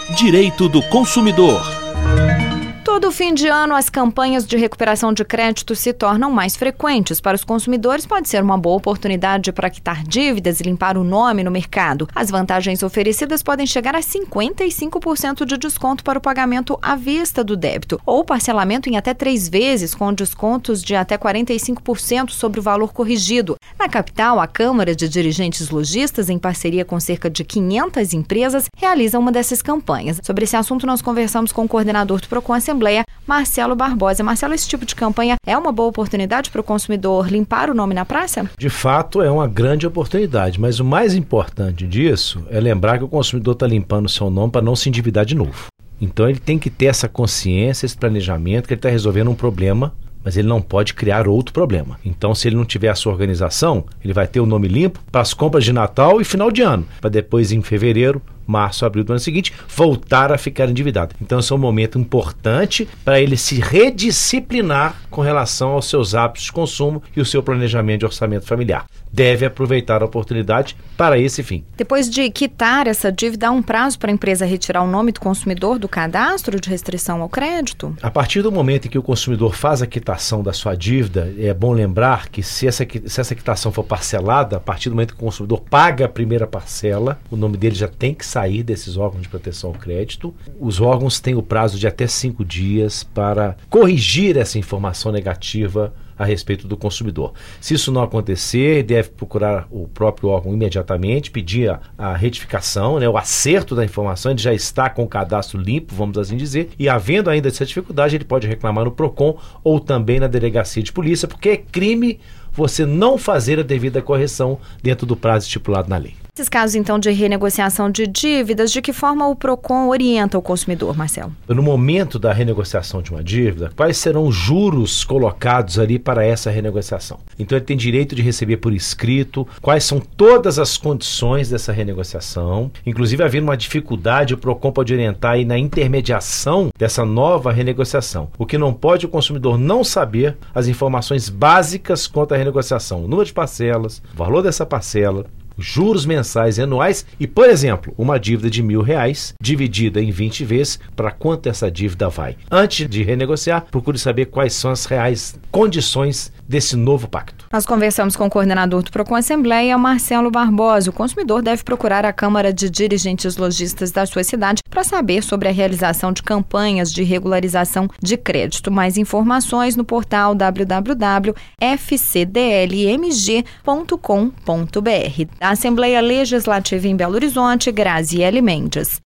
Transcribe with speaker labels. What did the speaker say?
Speaker 1: Direito do Consumidor.
Speaker 2: Todo fim de ano, as campanhas de recuperação de crédito se tornam mais frequentes. Para os consumidores, pode ser uma boa oportunidade para quitar dívidas e limpar o nome no mercado. As vantagens oferecidas podem chegar a 55% de desconto para o pagamento à vista do débito, ou parcelamento em até 3 vezes, com descontos de até 45% sobre o valor corrigido. Na capital, a Câmara de Dirigentes Lojistas, em parceria com cerca de 500 empresas, realiza uma dessas campanhas. Sobre esse assunto, nós conversamos com o coordenador do Procon Assembleia, Marcelo Barbosa. Marcelo, esse tipo de campanha é uma boa oportunidade para o consumidor limpar o nome na praça?
Speaker 3: De fato, é uma grande oportunidade, mas o mais importante disso é lembrar que o consumidor está limpando o seu nome para não se endividar de novo. Então ele tem que ter essa consciência, esse planejamento, que ele está resolvendo um problema, mas ele não pode criar outro problema. Então, se ele não tiver a sua organização, ele vai ter o nome limpo para as compras de Natal e final de ano, para depois, em fevereiro, março, abril do ano seguinte, voltar a ficar endividado. Então, esse é um momento importante para ele se redisciplinar com relação aos seus hábitos de consumo e o seu planejamento de orçamento familiar. Deve aproveitar a oportunidade para esse fim.
Speaker 2: Depois de quitar essa dívida, há um prazo para a empresa retirar o nome do consumidor do cadastro de restrição ao crédito?
Speaker 3: A partir do momento em que o consumidor faz a quitação da sua dívida, é bom lembrar que se essa quitação for parcelada, a partir do momento que o consumidor paga a primeira parcela, o nome dele já tem que sair desses órgãos de proteção ao crédito. Os órgãos têm o prazo de até 5 dias para corrigir essa informação negativa a respeito do consumidor. Se isso não acontecer, deve procurar o próprio órgão imediatamente, pedir a retificação, o acerto da informação. Ele já está com o cadastro limpo, vamos assim dizer, e havendo ainda essa dificuldade, ele pode reclamar no Procon ou também na delegacia de polícia, porque é crime você não fazer a devida correção dentro do prazo estipulado na lei.
Speaker 2: Esses casos, então, de renegociação de dívidas, de que forma o Procon orienta o consumidor, Marcelo?
Speaker 3: No momento da renegociação de uma dívida, quais serão os juros colocados ali para essa renegociação? Então, ele tem direito de receber por escrito quais são todas as condições dessa renegociação. Inclusive, havendo uma dificuldade, o Procon pode orientar aí na intermediação dessa nova renegociação. O que não pode o consumidor não saber as informações básicas quanto à renegociação, o número de parcelas, o valor dessa parcela, juros mensais e anuais e, por exemplo, uma dívida de R$1.000 dividida em 20 vezes, para quanto essa dívida vai. Antes de renegociar, procure saber quais são as reais condições desse novo pacto.
Speaker 2: Nós conversamos com o coordenador do Procon Assembleia, Marcelo Barbosa. O consumidor deve procurar a Câmara de Dirigentes Lojistas da sua cidade para saber sobre a realização de campanhas de regularização de crédito. Mais informações no portal www.fcdlmg.com.br. Da Assembleia Legislativa em Belo Horizonte, Graziele Mendes.